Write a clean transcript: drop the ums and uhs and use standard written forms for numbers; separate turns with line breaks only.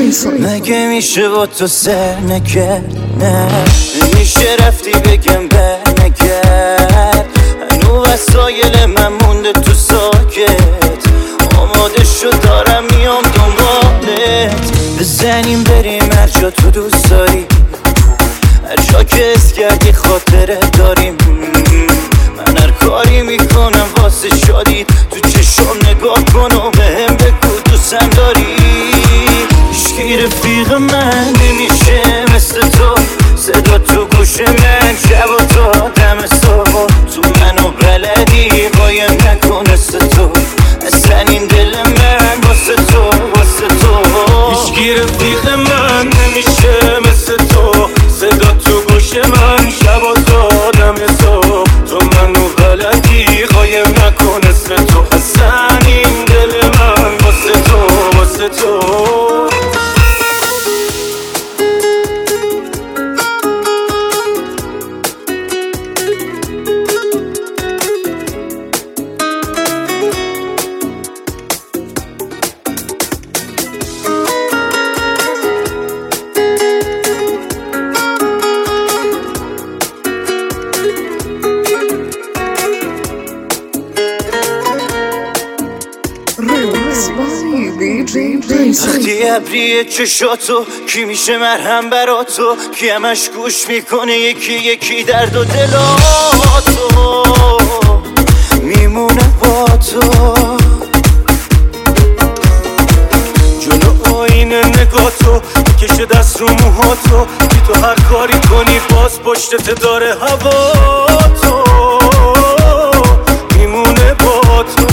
مگه میشه با تو سر نکرد؟ نه میشه رفتی بگم برنگرد. هنو وسایل من مونده تو ساکت، آماده شد دارم میام دنبالت. بزنیم بریم هر جا تو دوست داری، هر جا که حس کردی خاطره داریم. من هر کاری میکنم واسه شادی، تو چشم نگاه کن و بهم بگو دوستم داری. هیچکی رفیق من نمیشه مثل تو، صدا تو گوش من شب و تا دم صبح. تو منو بلدی قایم نکن مثل تو، اصلا این دل من واسه تو واسه تو.
هیچکی رفیق من نمیشه مثل تو، صدا تو گوش من شب و تا دم صبح. تو منو بلدی قایم نکن مثل تو، اصلا این دل من واسه تو واسه تو.
وقتی ابریه چشاتو کی میشه مرهم برا تو، کی همش گوش میکنه یکی یکی درد و دلاتو میمونه با تو.
جلو آینه نگاه تو میکشه دست رو موهاتو، بی تو هر کاری کنی باز پشتت داره هوا تو میمونه با تو.